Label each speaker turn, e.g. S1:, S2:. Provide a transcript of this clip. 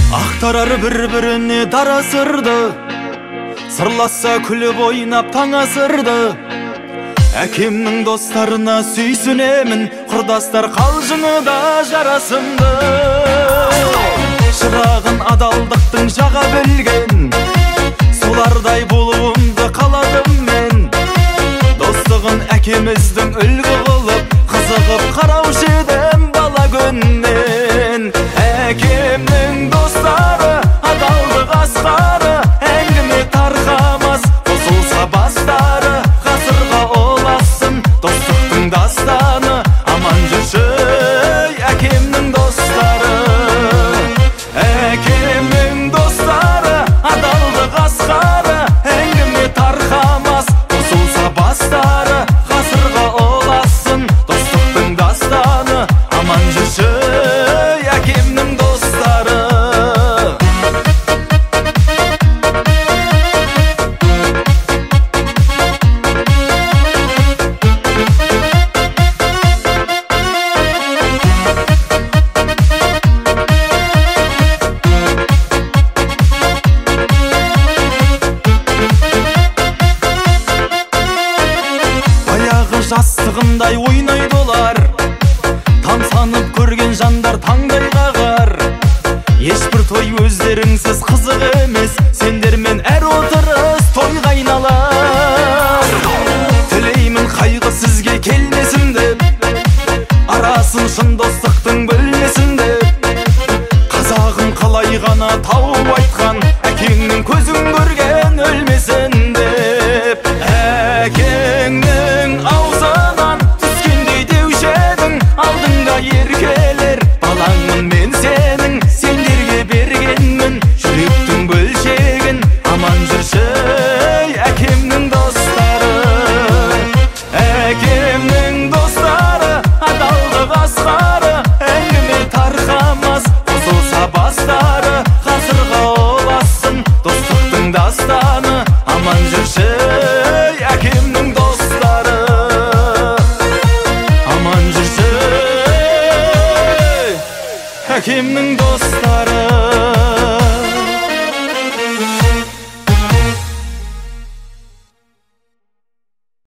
S1: Ақтарар бір-біріне дара сырды, сырласа күліп ойнап таң асырды. Әкемнің достарына сүйсінемін, құрдастар қалжыңы да жарасымды. Шырағын адалдықтың жаға білген, солардай болуымды қаладым мен. Достығын әкеміздің үлгі қылып, қызығып қараушы едім бала күннен. Әкемнің достары, адалдық асқары, әңгіме тарқамас, қосылса бастары. Ғасырға оласын достықтың дастаны, аман жүрші әкемнің достары. Әкемнің достары, адалдық асқары, әңгіме тарқамас, қосылса бастары. Ғасырға оласын достықтың дастаны, аман жүрші әкемнің достары. Баяғы жастығындай ойнайды олар, тамсанып көрген жандар таңдай қағар. Ешбір той өздеріңсіз қызық емес, сендермен әр отырыс тойға айналар. Тілеймін қайғы сізге келмесін деп, арасын шын достықтың бөлмесін деп. Қазағым қалай ғана тауып айтқан, әкеңнің көзін көрген өлмесін деп. Әкеңнің аузынан түскендей деуші едің, алдыңда еркелер балаңмын мен сенің. Сендерге бергенмін жүректің бөлшегін, аман жүрші әкемнің достары. Әкемнің достары, адалдық асқары, әңгіме тарқамас, қосылса бастары. Ғасырға оласын достықтың дастаны, аман жүрші әкемнің достары. Аман жүрші әкемнің достары.